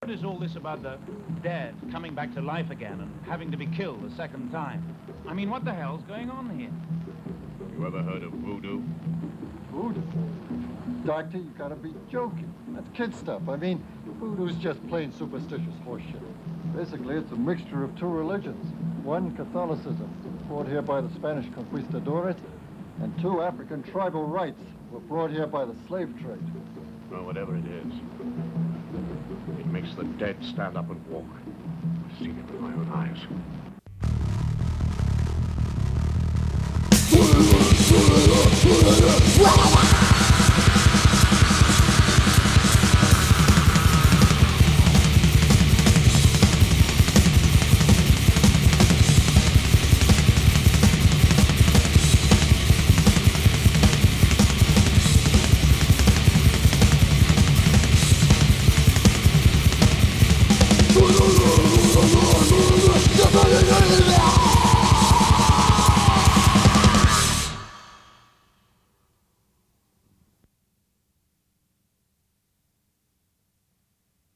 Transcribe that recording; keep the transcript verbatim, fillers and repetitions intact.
What is all this about the dead coming back to life again and having to be killed a second time? I mean, what the hell's going on here? You ever heard of voodoo? Voodoo? Doctor, you gotta be joking. That's kid stuff. I mean, voodoo's just plain superstitious horseshit. Basically, it's a mixture of two religions. One, Catholicism, brought here by the Spanish conquistadores, and two, African tribal rights, were brought here by the slave trade. Well, whatever it is, it makes the dead stand up and walk. I've seen it with my own eyes.